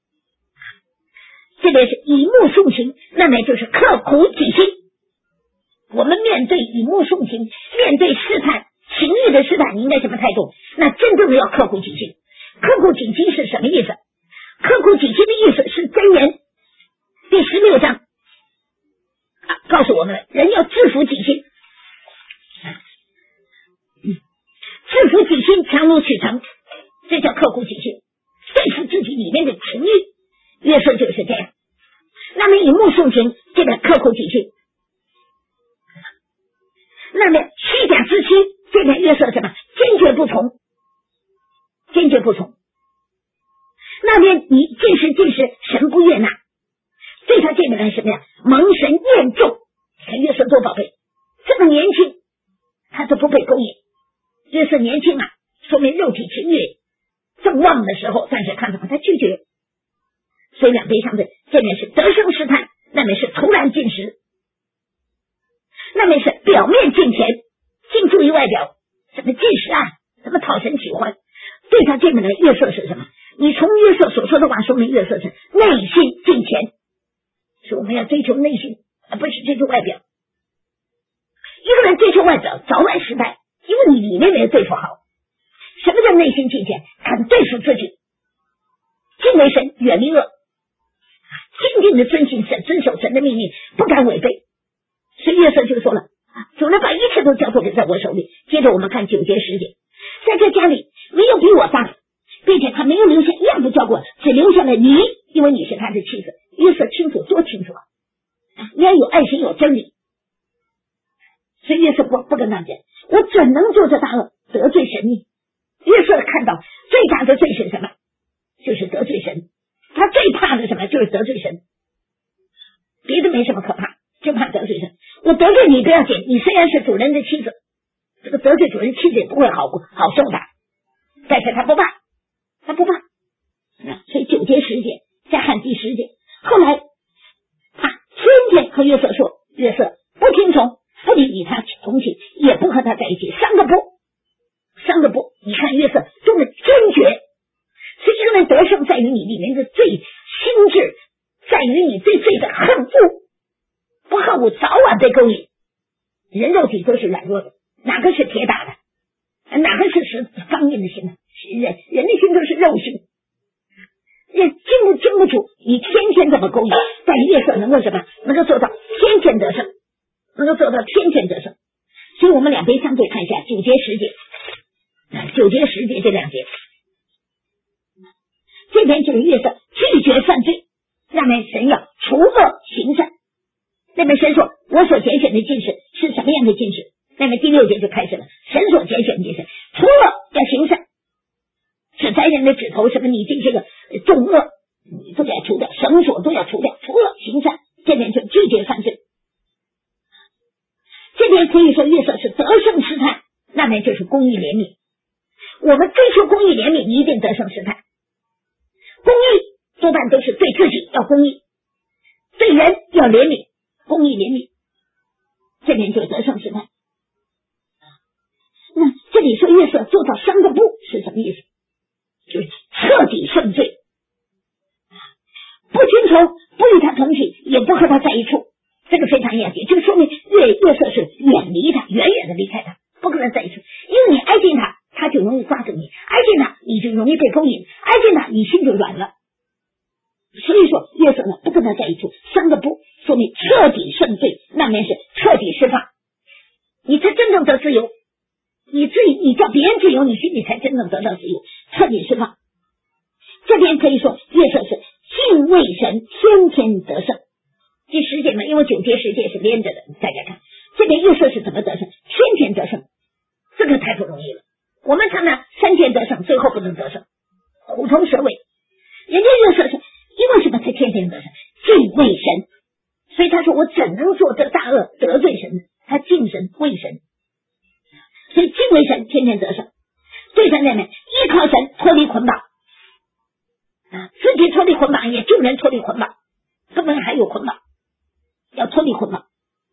这边是以目送情，那么就是刻苦己心。我们面对以目送情，面对试探情欲的试探，你应该什么态度？那真正的要刻苦己心。刻苦己心是什么意思？刻苦己心的意思是箴言第十六章、啊、告诉我们，人要制服己心，制服己心强如取成，这叫刻苦己心，对付自己里面的情欲。约瑟就是这样。那么以目送情，这个刻苦己心。那么虚假之妻，这边约瑟什么？坚决不从，坚决不从。那边你尽是尽是神不悦纳，对他这边来什么呀？蒙神厌重。看约瑟多宝贝，这么年轻，他都不被勾引。约瑟年轻啊，说明肉体情欲正旺的时候，但是看什么？他拒绝。所以两边相对，这边是得胜试探，那边是突然进食。那么是表面进钱，尽注于外表，什么进食啊，什么讨神喜欢。对他这边的约瑟是什么？你从约瑟所说的话说明约瑟是内心进钱，所以我们要追求内心，而不是追求外表。一个人追求外表早晚失败，因为你里面没有对付好。什么叫内心进钱？肯对付自己，敬畏神，远离恶，坚定的遵行神，遵守神的命令，不敢违背。所以约瑟就说了，主人把一切都交托给在我手里。接着我们看九节十节，在这家里没有比我大，并且他没有留下一样不交过，只留下了你，因为你是他的妻子。约瑟清楚，多清楚啊！你要有爱心，有真理。所以约瑟不不跟他讲，我怎能做这大恶，得罪神呢？约瑟看到最大的罪是什么？就是得罪神。他最怕的什么？就是得罪神。别的没什么可怕，就怕得罪神。我得罪你不要紧，你虽然是主人的妻子，这个得罪主人妻子也不会好好受的，但是他不怕，他不怕。所以九节十节再看第十节，后来他天天和约瑟说，约瑟不听从，不与他同行，也不和他在一起，三个不，三个不。你看约瑟多么坚决。所以一个人得胜在于你里面的最心智，在于你对罪的恨恶，不恨恶早晚被勾引。人肉体都是软弱的，哪个是铁打的？哪个是实刚硬的心呢？人人的心都是肉心，人经不经不住你天天这么勾引，但约瑟能够什么？能够做到天天得胜，能够做到天天得胜。所以我们两边相对看一下九节十节，九节十节这两节，这边就是约瑟拒绝犯罪，那边神要除恶行善。那边神说，我所拣选的进士是什么样的进士？那边第六节就开始了，神所拣选的进士，除恶要行善，指摘人的指头，什么你进这个重恶，你都要除掉，绳索都要除掉，除恶行善。这边就拒绝犯罪。这边可以说约瑟是得胜试探，那边就是公义怜悯。 我们追求公义怜悯，一定得胜试探。公义多半都是对自己要公义，对人要怜悯，公义怜悯，这边就得胜试探。那这里说约瑟做到三个不是什么意思？就是彻底胜罪，不寻求，不与他同居，也不和他在一处，这个非常严谨。这个说明约约瑟是远离他，远远的离开他，不跟他在一处。因为你挨近他，他就容易抓住你；挨近他，你就容易被勾引；挨近他，你心就软了。所以说约瑟呢，不跟他在一处，三个不说明彻底胜罪，那面是彻底释放，你才真正得自由。你自己，你叫别人自由，你心里才真正得到自由，彻底释放。这边可以说约瑟是敬畏神，天天得胜。第十节嘛，因为九节十节是连着的，大家看这边约瑟是怎么得胜，天天得胜，这个太不容易了。我们常常三天得胜，最后不能得胜，虎头蛇尾。人家约瑟是因为什么才天天得胜？敬畏神，所以他说我怎能做这大恶得罪神呢？他敬神畏神，所以敬畏神，天天得胜。对在那边依靠神，脱离捆绑啊，自己脱离捆绑，也救人脱离捆绑，不能还有捆绑，要脱离捆绑。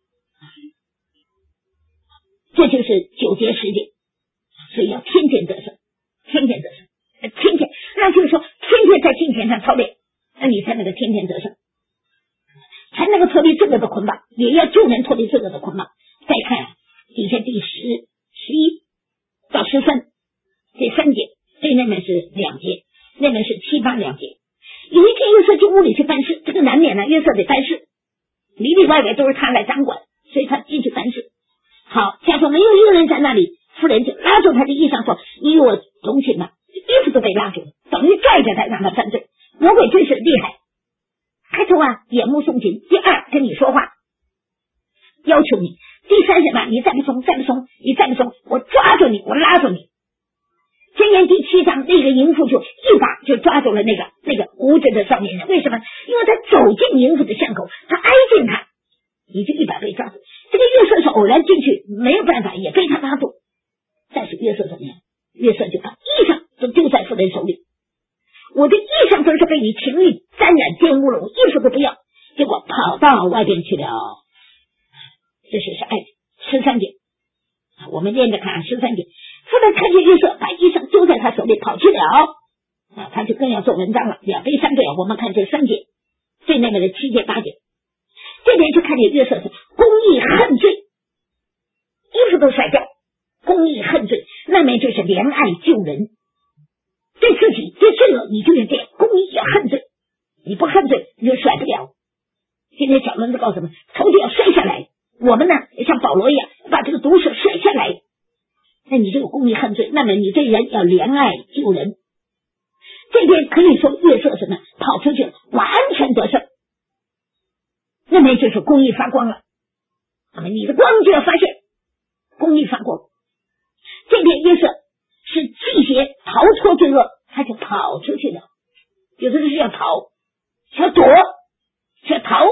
这就是九节十节，所以要天天得胜，天天得胜，天天，那就是说天天在金钱上操练，那你才能够天天得胜，才能够脱离这个的捆绑，也要救人脱离这个的捆绑。再看啊，底下第十、十一到十三这三节，对那边是两节，那边是七八两节。有一天约瑟进屋里去办事，这个难免呢，约瑟得办事，里里外外都是他来掌管，所以他进去办事。好，假说没有一个人在那里，妇人就拉住他的衣裳说：“你与我同寝吧。”衣服都被拉住了，等于拽着他让他犯罪。魔鬼真是厉害，开头啊眼目送情，第二跟你说话，要求你，第三什么？你再不松，再不松，你再不松，我抓住你，我拉住你。箴言第七章，那个淫妇就一把就抓住了那个那个无知的少年人，为什么？因为他走进淫妇的巷口，他挨近他，你就一把被抓住。这个约瑟是偶然进去，没有办法，也被他拉住。但是约瑟怎么样？约瑟就把衣裳都丢在妇人手里，我的衣裳都是被你情欲沾染玷污了，我衣服都不要，结果跑到外边去了。这是是爱十三节，我们连着看十三节。妇人看见约瑟把衣裳丢在他手里跑去了，啊，他就更要做文章了，两杯三杯。我们看这三节，最那边的七节八节，这边就看见约瑟是公义恨罪，衣服都甩掉，公义恨罪，那边就是怜爱救人。对自己对罪恶，你就是这样，公义要恨罪，你不恨罪你就甩不了。今天小轮子告诉我们，头就要摔下来，我们呢像保罗一样把这个毒蛇甩下来，那你这个公义恨罪，那么你对人要怜爱救人。这边可以说约瑟什么跑出去了，完全得胜，那边就是公义发光了，那么你的光就要发现，公义发光。这边约瑟是季节逃脱罪恶，他就跑出去了。有的是要逃，要躲，要逃，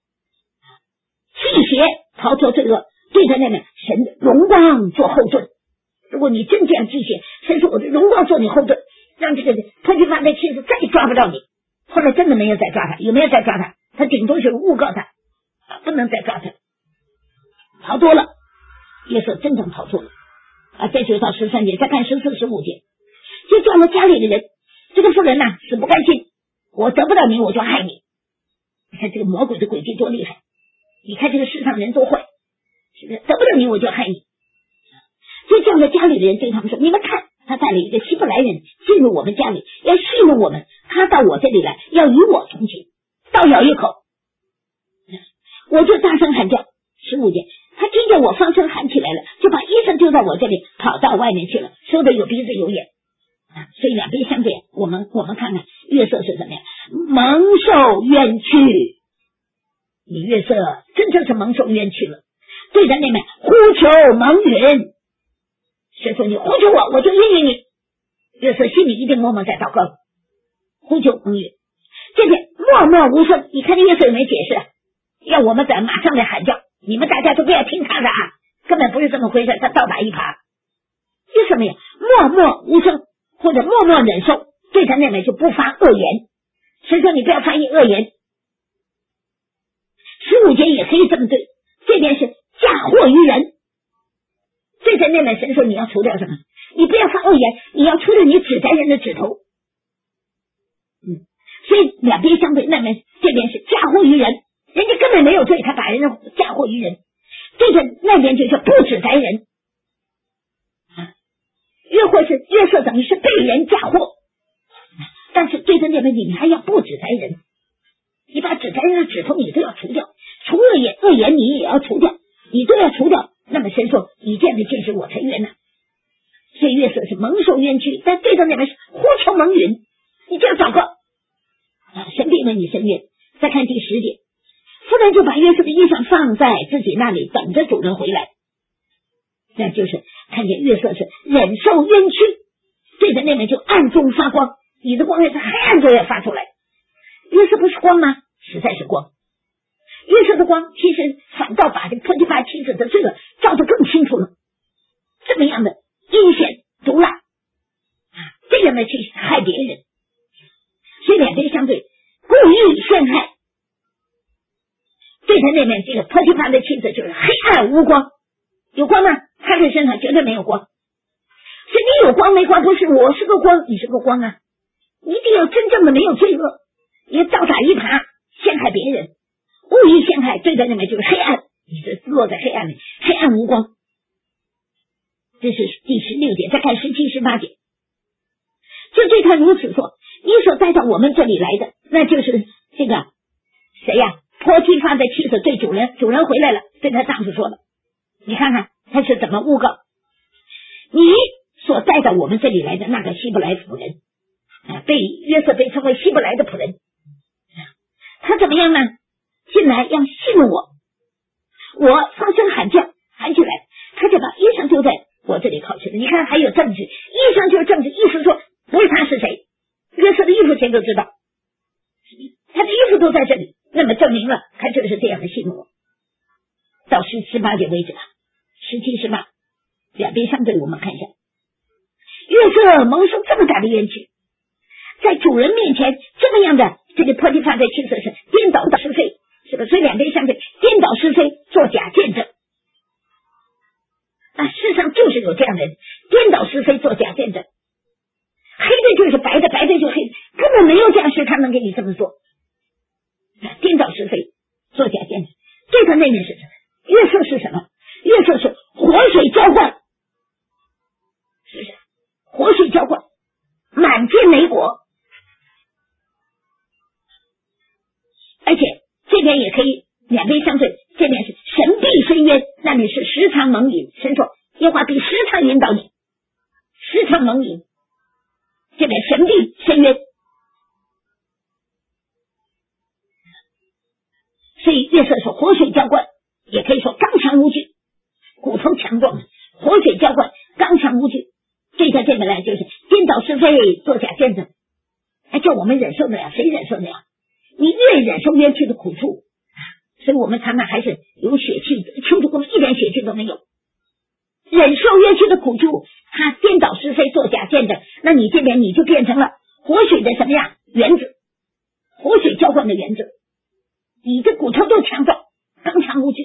季节逃脱罪恶，对在那边神的荣光做后盾。如果你真这样季节，神说我的荣光做你后盾，让这个他就把那妻子再抓不到你。后来真的没有再抓他，有没有再抓他？他顶多是诬告他，不能再抓他，逃多了。约瑟真正逃脱了啊！这就到十三节，再看十四、十五节，就叫了家里的人，这个妇人呢、啊、死不甘心，我得不到你我就害你。你看这个魔鬼的诡计多厉害！你看这个世上人多坏，是不是？得不到你我就害你。就叫了家里的人对他们说：“你们看，他带了一个希伯来人进入我们家里，要戏弄我们。他到我这里来，要与我同寝，倒咬一口。”我就大声喊叫。十五节，他听见我放声喊起来了，就把衣裳丢在我这里，跑到外面去了，说的有鼻子有眼啊。所以两边相对，我们我们看看约瑟是怎么样，蒙受冤屈。你约瑟真正是蒙受冤屈了，对着那边呼求蒙允。所以说你呼求我，我就应允你。约瑟心里一定默默在祷告，呼求蒙允。这边默默无声，你看约瑟有没有解释？要我们在马上来喊叫，你们大家都不要听他的啊，根本不是这么回事，他倒打一耙。为什么呀？ 默默无声或者默默忍受，对他妹妹就不发恶言。所以说你不要发一恶言。十五节也可以这么对，这边是嫁祸于人，对他妹妹神说你要除掉什么？你不要发恶言，你要除掉你指责人的指头。嗯，所以两边相对，那边这边是嫁祸于人，人家根本没有罪，他把人家嫁祸于人。对着那边就是不指责人啊，又或是约瑟等于是被人嫁祸，但是对着那边你还要不指责人，你把指责人的指头你都要除掉，除恶言恶言你也要除掉，你都要除掉。那么神说你这样的见识我才悦纳。所以约瑟是蒙受冤屈，但对着那边是呼求蒙允，你就要祷告啊，神必为你伸冤。再看第十节，妇人就把约瑟的衣裳放在自己那里，等着主人回来。那就是看见约瑟是忍受冤屈，对着那边就暗中发光，你的光也是黑暗中也发出来。约瑟不是光吗？实在是光。约瑟的光其实反倒把这波提乏妻子的罪恶照得更清楚了。这么样的阴险毒辣啊，这样的去害别人，所以两边相对，故意陷害。对他那边这个波提乏的妻子就是黑暗无光，有光吗？他的身上绝对没有光。所以你有光没光，不是我是个光，你是个光啊！你一定要真正的没有罪恶，你要倒打一耙，陷害别人，故意陷害，对他那边就是黑暗，你是落在黑暗里，黑暗无光。这是第十六节，再看十七、十八节，就对他如此说：你所带到我们这里来的，那就是这个谁呀？波提乏的妻子对主人，主人回来了，对他丈夫说了，你看看他是怎么诬告你所带到我们这里来的那个希伯来妇人啊，被约瑟被称为希伯来的仆人，他怎么样呢？进来要戏弄我，我放声喊叫，喊起来，他就把衣裳丢在我这里考去了。你看还有证据，衣裳就是证据，意思说不是他是谁，约瑟的衣服谁都知道，他的衣服都在这里，那么证明了他就是这样的戏弄我。到十十八节为止吧，十七、十八两边相对，我们看一下，约瑟蒙受这么大的冤屈，在主人面前这么样的这个波提乏的妻子是颠倒是非，是吧？所以两边相对，颠倒是非，作假见证啊，世上就是有这样的人，颠倒是非，作假见证，黑的就是白的，白的就是黑的，根本没有这样事，他能给你这么做，颠倒是非，作假见证。对他那面是什么？约瑟是什么？约瑟是活水浇灌，是不是？活水浇灌，满结美果，而且这边也可以两边相对，这边是神必伸冤，那里是时常蒙允。神说耶和华必时常引导你，时常蒙允，这边神必伸冤。所以约瑟说活水浇灌，也可以说刚强无惧，骨头强壮，活水浇灌，刚强无惧。对他这边来就是颠倒是非，作假见证，还叫我们忍受得了？谁忍受得了？你越忍受冤屈的苦处，所以我们常常还是有血气，求主我们一点血气都没有。忍受冤屈的苦处，他颠倒是非，作假见证，那你这边你就变成了活水的什么样原子，活水浇灌的原子，你的骨头都强壮，刚强无惧。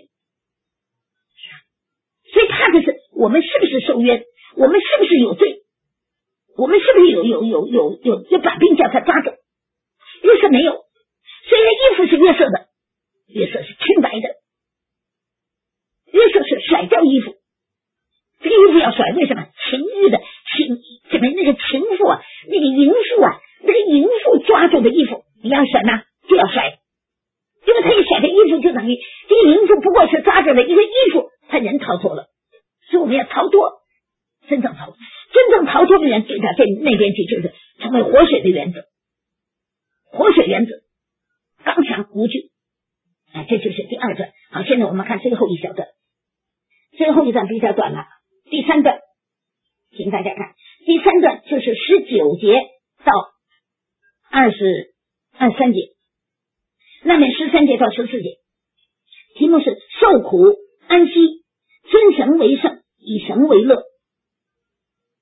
所以怕的是我们是不是受冤，我们是不是有罪，我们是不是有有有有有有把柄叫他抓住。约瑟没有，虽然衣服是约瑟的，约瑟是清白的，约瑟是甩掉衣服，这个衣服要甩，为什么？情欲的情，怎么那个情妇啊，那个淫妇啊，那个淫妇抓住的衣服你要甩吗？就要甩，因为他一甩的衣服就等于这个淫妇不过是抓住了一个衣服，他人逃脱了。所以我们要逃脱，真正逃脱，真正逃脱的人对他在那边去就是成为活水的原则，活水原则，刚强无惧。啊，这就是第二段。好，现在我们看最后一小段，最后一段比较短了。第三段，请大家看，第三段就是十九节到二十二三节，那边十三节到十四节，题目是受苦安息，尊神为圣，以神为乐。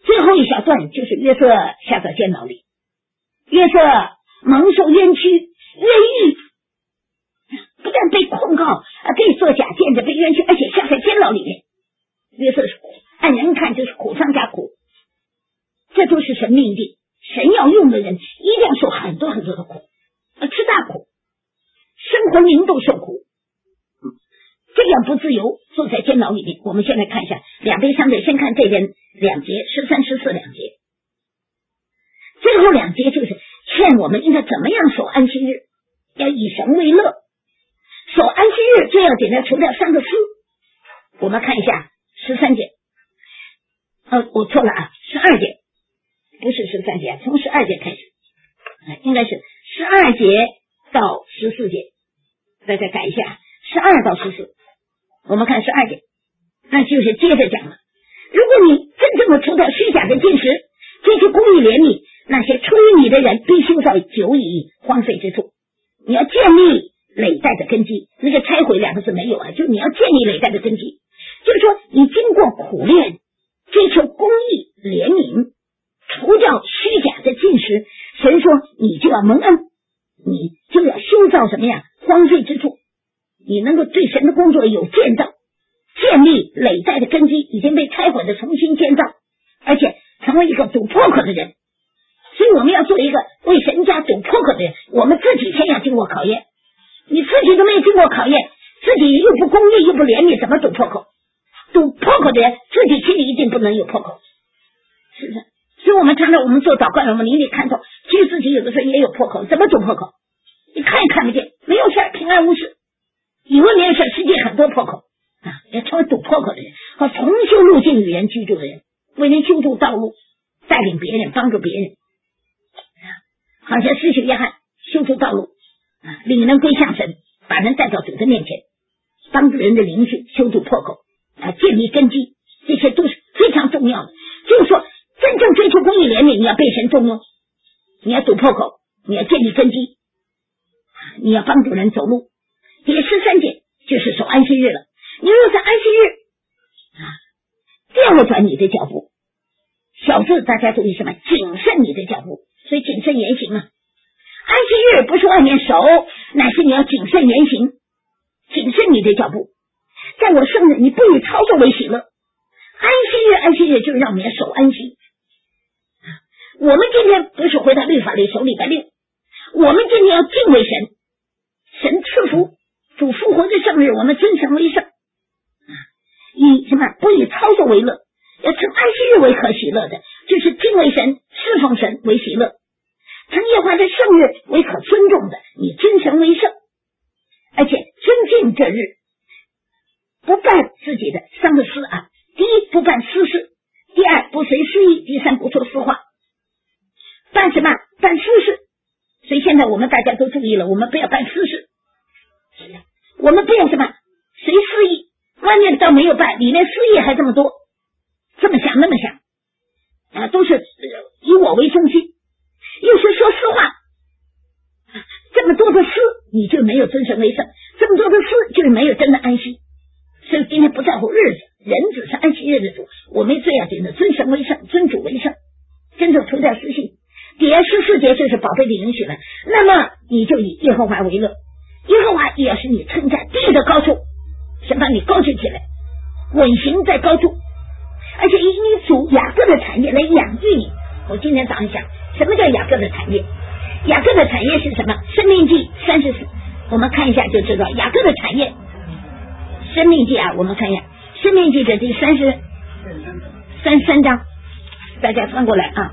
最后一小段就是约瑟下到监牢里，约瑟蒙受冤屈冤狱，不但被控告啊，被作假见着被冤屈，而且下在监牢里面。约瑟是苦，按人看就是苦上加苦，这都是神命令，神要用的人一定要受很多很多的苦，啊，吃大苦，生活灵都受苦，这样不自由，坐在监牢里面。我们先来看一下两杯相对，先看这边两节，十三十四两节，最后两节就是劝我们应该怎么样守安息日，要以神为乐。守安息日最要紧的除掉三个思。我们看一下十三节，呃，我错了啊，十二节，不是十三节，从十二节开始，啊，应该是十二节到十四节，大家改一下，十二到十四。我们看十二节，那就是接着讲了。如果你真正的除掉虚假的进食，追求公义怜悯，那些出于你的人必修造久已荒废之处。你要建立累代的根基，那个拆毁两个字没有啊，就是你要建立累代的根基，就是说你经过苦练，追求公义怜悯，除掉虚假的进食，神说你就要蒙恩，你就要修造什么呀？荒废之处，你能够对神的工作有建造，建立累代的根基，已经被拆毁的重新建造，而且成为一个堵破口的人。所以我们要做一个为神家堵破口的人，我们自己先要经过考验，你自己都没有经过考验，自己又不公义又不怜悯，怎么堵破口？堵破口的人自己心里一定不能有破口，是不是？所以我们常常我们做祷告，我们邻里看到其实自己有的时候也有破口，怎么堵破口？你看也看不见，没有事，平安无事，以为没有事，实际很多破口啊！要成为堵破口的人，和重修路径与人居住的人，为人修筑道路，带领别人，帮助别人啊，好像施洗约翰修筑道路啊，领人归向神，把人带到主的面前，帮助人的灵性修筑破口啊，建立根基，这些都是非常重要的。就是说真正追求公义怜悯，你要被神重用，你要堵破口，你要建立根基，你要帮助人走路。第十三节就是守安息日了，你若在安息日啊调转你的脚步，小字大家注意什么？谨慎你的脚步，所以谨慎言行啊。安息日不是外面守，乃是你要谨慎言行，谨慎你的脚步。在我圣日，你不以操作为喜乐。安息日，安息日就是让我们要守安息。我们今天不是回到律法里守礼拜六，我们今天要敬畏神，神赐福主复活的圣日，我们尊神为圣，以什么？不以操作为乐，要称安息日为可喜乐的，就是敬畏神侍奉神为喜乐，称耶和华的圣日为可尊重的，你尊神为圣，而且尊敬这日，不办自己的三个私啊，第一不办私事，第二不随私意，第三不说私话。办什么？办私事。所以现在我们大家都注意了，我们不要办私事，我们不要什么随私意，外面倒没有办，里面私意还这么多，这么想那么想啊，都是以我为中心，又是说私话，这么多的私你就没有尊神为圣，这么多的私就是没有真的安息。所以今天不在乎日子，人只是安息日的主，我们最要紧的尊神为圣，尊主为圣，真正除掉私心。第二十四节就是宝贝的允许了，那么你就以耶和华为乐，耶和华也要使你撑在地的高处，神把你高举起来，稳行在高处，而且以你主雅各的产业来养育你。我今天早上想，什么叫雅各的产业？雅各的产业是什么？申命记三十四，我们看一下就知道雅各的产业。申命记啊，我们看一下申命记的第三十三十三章，大家翻过来啊，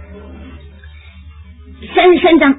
三十三章，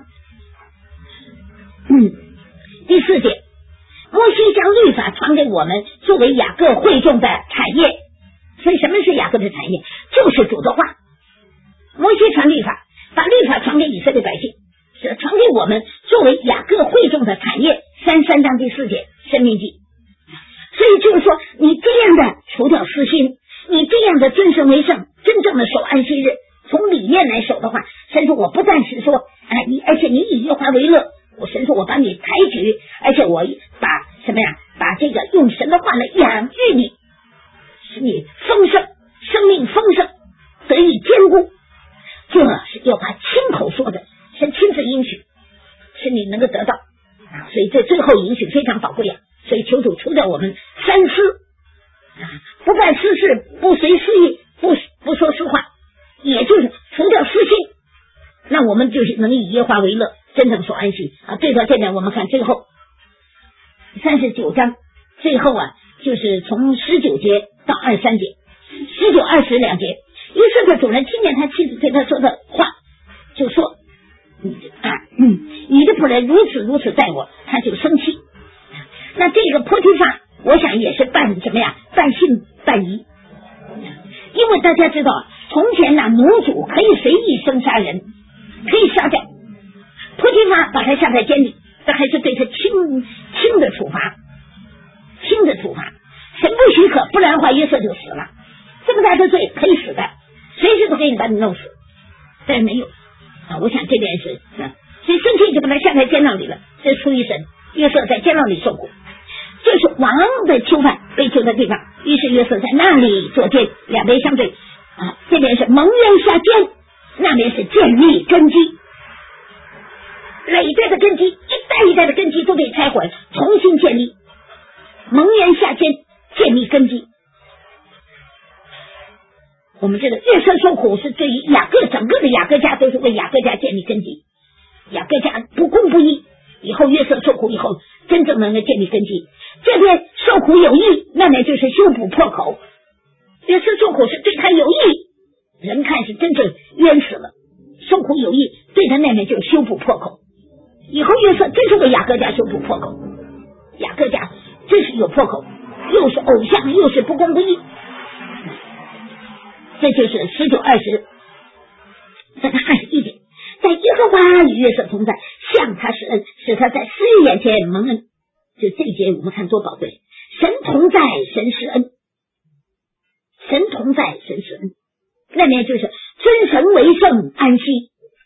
嗯，第四节，摩西将律法传给我们，作为雅各会众的产业。所以什么是雅各的产业？就是主的话。摩西传律法，把律法传给以色列百姓，是传给我们，作为雅各会众的产业。三十三章第四节，申命记。所以就是说，你这样的除掉私心，你这样的尊神为圣，真正的守安息日，从理念来守的话，神说我不但是说啊，你而且你以耶和华为乐，我神说我把你抬举，而且我把什么呀？把这个用神的话来养育你，使你丰盛，生命丰盛，得以坚这是要把亲口说的，是亲自应许，是你能够得到啊。所以这最后应许非常宝贵啊。所以求主除掉我们三思啊，不办私事，不随私意，不不说实话，也就是除掉私心，那我们就是能以耶和华为乐，真正所安息啊。对到这点，我们看最后三十九章最后啊，就是从十九节到二十三节，十九二十两节。约瑟的主人听见他妻子对他说的话，就说啊，嗯，你的仆人如此如此待我，他就生气。那这个波提法，我想也是半怎么样，半信半疑，因为大家知道，从前呢，奴主可以随意生杀人，可以杀掉。波提法把他下在监里，但还是对他轻轻的处罚，轻的处罚，神不许可，不然的话约瑟就死了。这么大的罪可以死的，随时都可以把你弄死，但是没有啊。我想这点是啊，所以生气就把他下在监牢里了，这是出于神。约瑟在监牢里受苦，这是王的囚犯被囚的地方。于是约瑟在那里做监，两边相对啊，这边是蒙冤下监，那边是建立根基，累代的根基，一代一代的根基都被拆毁，重新建立。蒙冤下监，建立根基。我们知道约瑟受苦是对于雅各，整个的雅各家都是为雅各家建立根基。雅各家不公不义，以后约瑟受苦以后，真正能够建立根基。这边受苦有益，那边就是修补破口。约瑟受苦是对他有益，人看是真正冤死了，受苦有益，对他那边就修补破口。以后约瑟真是为雅各家修补破口，雅各家真是有破口，又是偶像，又是不公不义。这就是十九二十，再看二十一点，在耶和华与约瑟同在，向他施恩，使他在私欲眼前蒙恩。就这一节我们看多宝贵，神同在，神施恩，神同在，神施恩，那面就是尊神为圣，安息。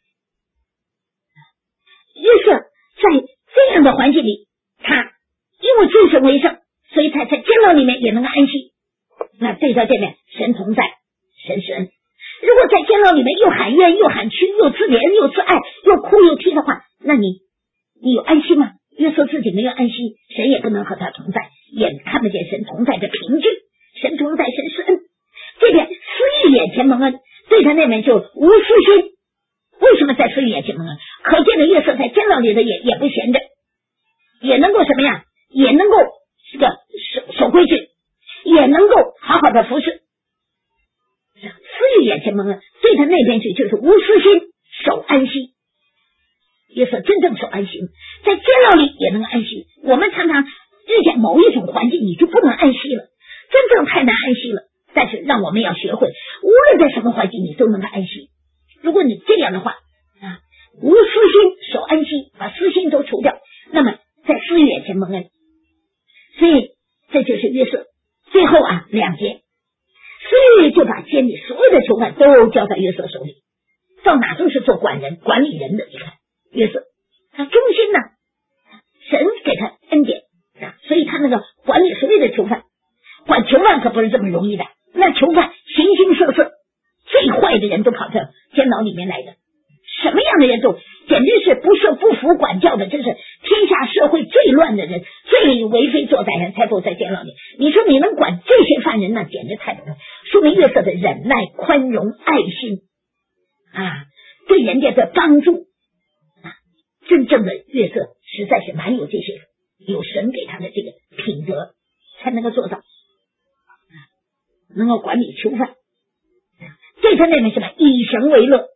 约瑟在这样的环境里，他因为尊神为圣，所以他在监牢里面也能够安息。那对照这面，神同在，神施恩。如果在监牢里面又喊冤又喊屈又自怜又自爱又哭又啼的话，那你你有安息吗？约瑟自己没有安息，神也不能和他同在，也看不见神同在的凭据。神同在，神施恩。这边私欲眼前蒙恩，对他那边就无私心。为什么在私欲眼前蒙恩？可见的约瑟在监牢里的也也不闲着，也能够什么呀？也能够这个守守规矩，也能够好好的服侍。私欲眼前蒙恩，对他那边去就是无私心，守安息。约瑟真正守安息，在监牢里也能安息。我们常常遇见某一种环境，你就不能安息了，真正太难安息了。但是让我们要学会，无论在什么环境，你都能够安息。如果你这样的话啊，无私心守安息，把私心都除掉，那么在私欲眼前蒙恩。所以这就是约瑟。最后啊，两节，私欲就把监里所有的囚犯都交在约瑟手里，到哪都是做管人管理人的。你看约瑟他忠心呢，神给他恩典啊，所以他那个管理所有的囚犯，管囚犯可不是这么容易的。那囚犯形形色色，最坏的人都跑到监牢里面来的，什么样的人都简直是不受不服管教的，这是天下社会最乱的人，最为非作歹人才都在监牢里。你说你能管这些犯人，那简直太不容易，说明约瑟的忍耐、宽容、爱心啊，对人家的帮助啊，真正的约瑟实在是蛮有这些，有神给他的这个品德，才能够做到能够管理囚犯。对他那边什么以神为乐，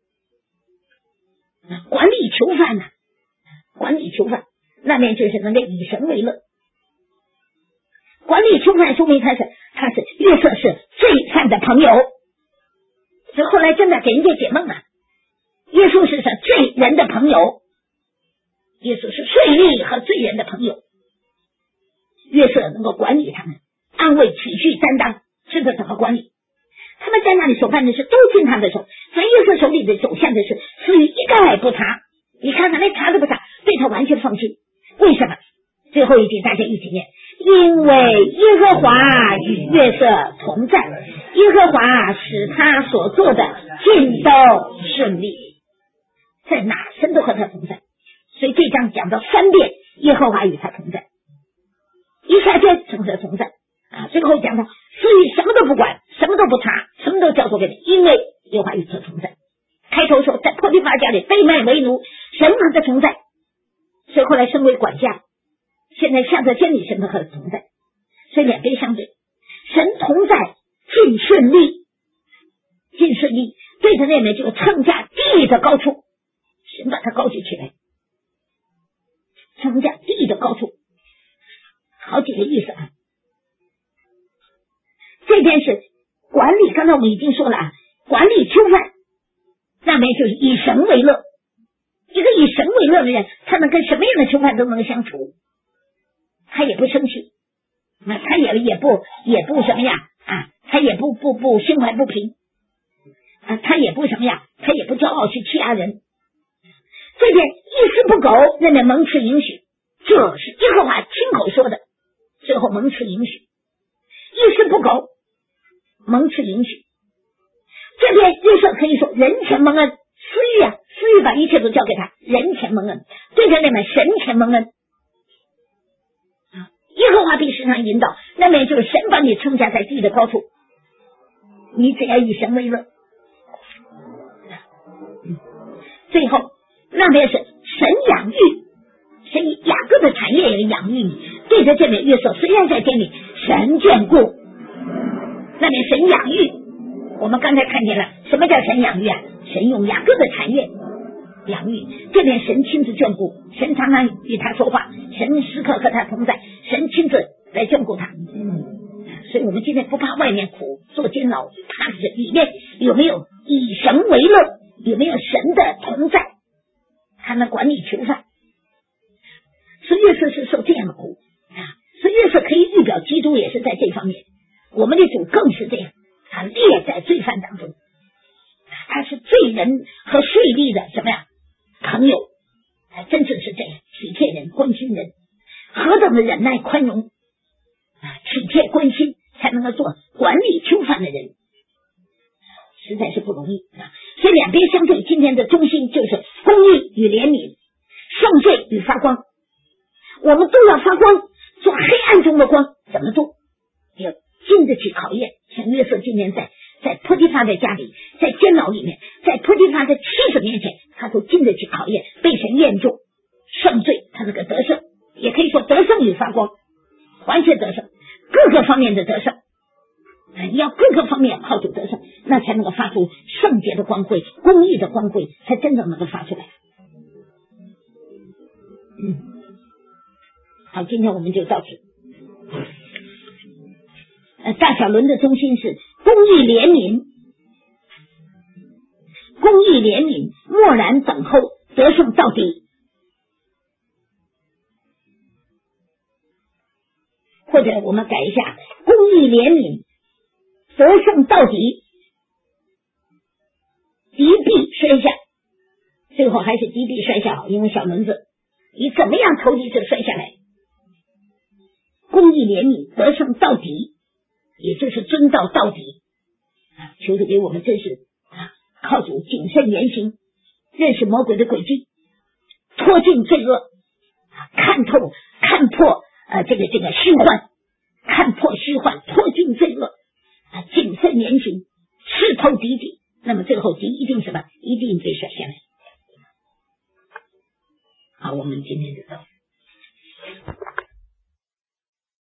管理囚犯呢、啊？管理囚犯那边就是能够以神为乐。管理囚犯说明他是他是约瑟是罪犯的朋友，所以后来真的给人家解梦啊。耶稣是罪人的朋友，耶稣是税吏和罪人的朋友。约瑟能够管理他们，安慰、体恤、担当，是的怎么管理？他们在那里所办的事都进他的手，所以约瑟手里的手下的事，私欲一概不查。你看看，连查都不查，对他完全放心。为什么？最后一句大家一起念：因为耶和华与约瑟同在，耶和华使他所做的坚尽都顺利，在哪神都和他同在。所以这章讲到三遍耶和华与他同在，一下天神和他同在啊，最后讲到所以什么都不管，什么都不查，什么都交托给你，因为耶和华与他同在。开头说在波提乏家里被卖为奴，神和他同在，所以后来升为管家，现在下在监里，神和他同在，所以两边相对，神同在尽顺利，尽顺利对着那边就称价地的高处，神把他高举起来，称价地的高处，好几个意思啊。这边是管理，刚才我们已经说了啊，管理囚犯，那边就是以神为乐。一个以神为乐的人，他能跟什么样的囚犯都能相处，他也不生气，那他也也不也不什么呀啊，他也不不不心怀不平啊，他也不什么呀，他也不骄傲去欺压人。这边一丝不苟，那边蒙赐允许，这是耶和华亲口说的，最后蒙赐允许，一丝不苟，蒙赐允许。这边约瑟可以说人前蒙恩，私欲啊，私欲把一切都交给他，人前蒙恩，对着那边神前蒙恩。耶和华必时常引导，那边就是神把你称价在地的高处，你只要以神为乐。最后那边是神养育，神雅各的产业也养育你，对着这边约瑟虽然在监里，神眷顾，那边神养育。我们刚才看见了什么叫神养育啊？神用雅各的产业养育，这边神亲自眷顾，神常常与他说话，神时刻和他同在，神亲自来眷顾他。所以我们今天不怕外面苦做监牢，怕是里面有没有以神为乐，有没有神的同在，他能管理囚犯。所以约瑟是受这样的苦啊，所以约瑟可以预表基督也是在这方面，我们的主更是这样，他列在罪犯当中，他是罪人和税吏的什么呀朋友，真正是这样，体贴人关心人，何等的忍耐宽容啊，体贴关心，才能够做管理囚犯的人，实在是不容易啊。所以两边相对，今天的中心就是公义与怜悯，圣罪与发光。我们都要发光，做黑暗中的光，怎么做？要经得起考验。像约瑟今天在在波提乏的家里，在监牢里面，在波提乏的妻子面前，他都经得起考验，被神验中圣罪，他这个得胜，也可以说得胜与发光，完全得胜，各个方面的得胜。你要各个方面靠主得胜，那才能够发出圣洁的光辉，公义的光辉才真正能够发出来。嗯，好，今天我们就到此。呃，大小轮的中心是公义怜悯，公义怜悯，默然等候，得胜到底。或者我们改一下，公义怜悯，得胜到底，敌必摔下，最后还是敌必摔下好，因为小轮子你怎么样投敌就摔下来。公义怜悯，得胜到底，也就是遵道到底啊！求主给我们真是啊，靠主谨慎言行，认识魔鬼的诡计，脱尽罪恶啊，看透看破呃这个这个虚幻，看破虚幻，脱尽罪恶啊，谨慎言行，刺透敌己，那么最后敌一定什么？一定被甩下来。好，我们今天就到。